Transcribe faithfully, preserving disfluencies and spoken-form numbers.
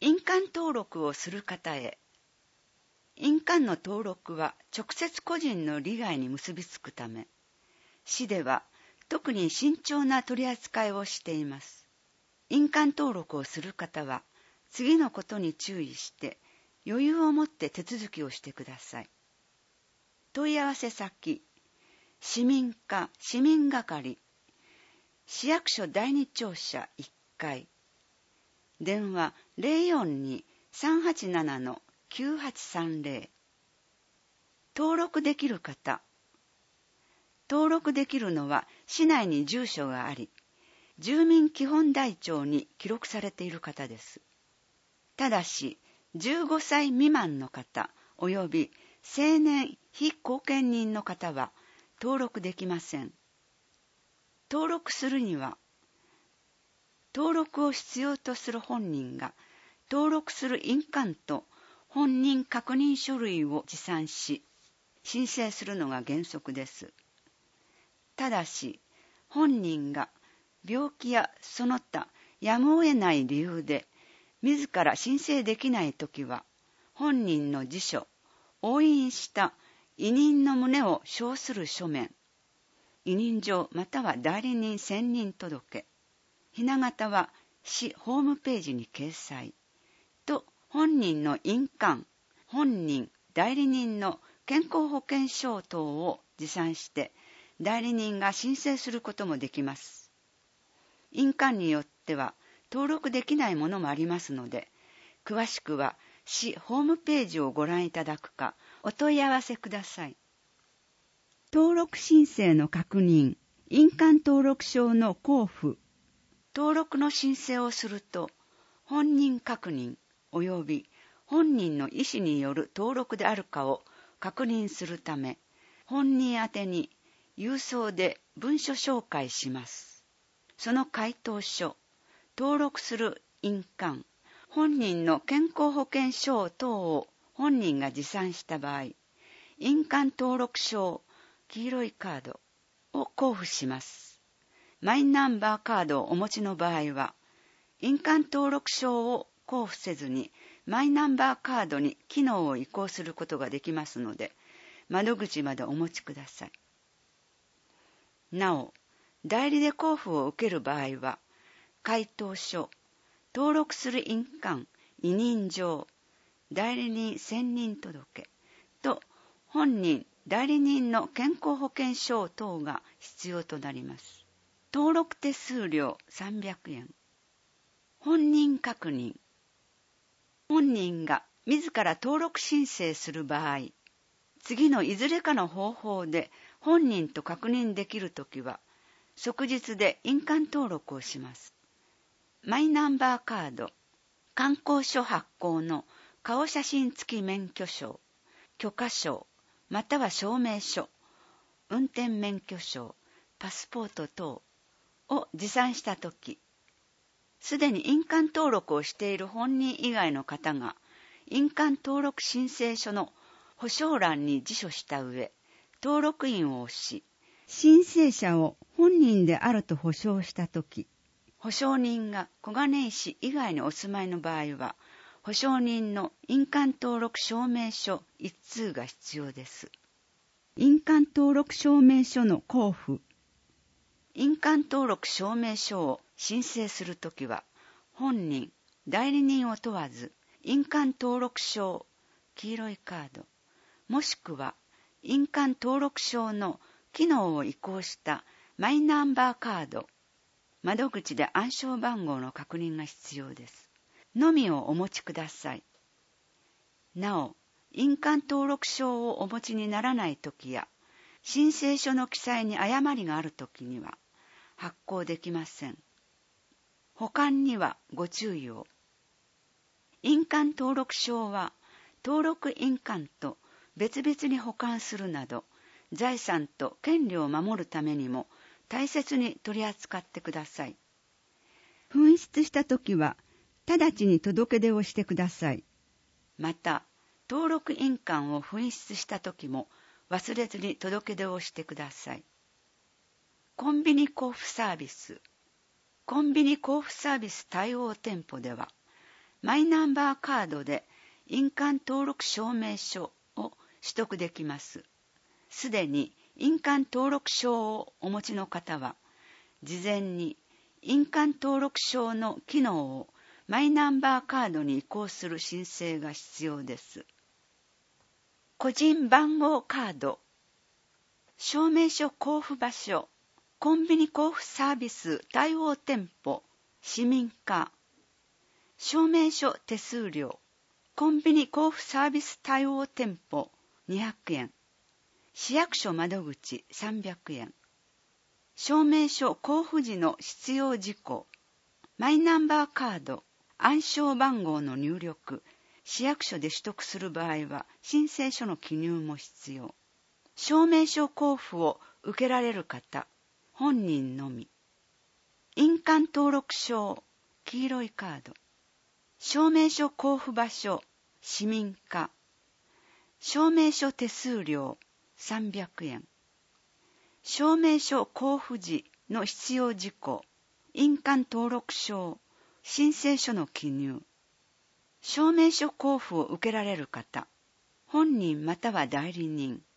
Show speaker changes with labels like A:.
A: 印鑑登録をする方へ。印鑑の登録は直接個人の利害に結びつくため、市では特に慎重な取り扱いをしています。印鑑登録をする方は、次のことに注意して余裕を持って手続きをしてください。問い合わせ先、市民課市民係、市役所第二庁舎いっかい、電話 ゼロよんに さんはちなな きゅうはちさんゼロ。登録できる方。登録できるのは市内に住所があり、住民基本台帳に記録されている方です。ただし、じゅうごさい未満の方及び成年非後見人の方は登録できません。登録するには、登録を必要とする本人が登録する印鑑と本人確認書類を持参し、申請するのが原則です。ただし、本人が病気やその他やむを得ない理由で自ら申請できないときは、本人の辞書、押印した委任の旨を証する書面、委任状または代理人選任届、ひな形は市ホームページに掲載と本人の印鑑、本人、代理人の健康保険証等を持参して代理人が申請することもできます。印鑑によっては登録できないものもありますので、詳しくは市ホームページをご覧いただくかお問い合わせください。登録申請の確認、印鑑登録証の交付。登録の申請をすると、本人確認及び本人の意思による登録であるかを確認するため、本人宛てに郵送で文書照会します。その回答書、登録する印鑑、本人の健康保険証等を本人が持参した場合、印鑑登録証、黄色いカードを交付します。マイナンバーカードをお持ちの場合は、印鑑登録証を交付せずにマイナンバーカードに機能を移行することができますので、窓口までお持ちください。なお、代理で交付を受ける場合は、回答書、登録する印鑑、委任状、代理人選任届と本人、代理人の健康保険証等が必要となります。登録手数料さんびゃくえん。本人確認。本人が自ら登録申請する場合、次のいずれかの方法で本人と確認できるときは、即日で印鑑登録をします。マイナンバーカード、観光書発行の顔写真付き免許証、許可証、または証明書、運転免許証、パスポート等を持参したとき、すでに印鑑登録をしている本人以外の方が、印鑑登録申請書の保証欄に辞書した上、登録印を押し、申請者を本人であると保証したとき、保証人が小金井市以外にお住まいの場合は、保証人の印鑑登録証明書一通が必要です。印鑑登録証明書の交付。印鑑登録証明書を申請するときは、本人、代理人を問わず、印鑑登録証、黄色いカード、もしくは印鑑登録証の機能を移行したマイナンバーカード、窓口で暗証番号の確認が必要です。のみをお持ちください。なお、印鑑登録証をお持ちにならないときや、申請書の記載に誤りがあるときには、発行できません。保管にはご注意を。印鑑登録証は、登録印鑑と別々に保管するなど、財産と権利を守るためにも大切に取り扱ってください。紛失したときは、直ちに届け出をしてください。また、登録印鑑を紛失したときも忘れずに届け出をしてください。コンビニ交付サービス。コンビニ交付サービス対応店舗では、 マイナンバーカードで印鑑登録証明書を取得できます。すでに印鑑登録証をお持ちの方は、事前に印鑑登録証の機能をマイナンバーカードに移行する申請が必要です。個人番号カード、証明書交付場所、コンビニ交付サービス対応店舗、市民課、証明書手数料、コンビニ交付サービス対応店舗にひゃくえん、市役所窓口さんびゃくえん、証明書交付時の必要事項、マイナンバーカード、暗証番号の入力、市役所で取得する場合は申請書の記入も必要。証明書交付を受けられる方、本人のみ。印鑑登録証、黄色いカード。証明書交付場所、市民課。証明書手数料、さんびゃくえん。証明書交付時の必要事項、印鑑登録証、申請書の記入。証明書交付を受けられる方、本人または代理人、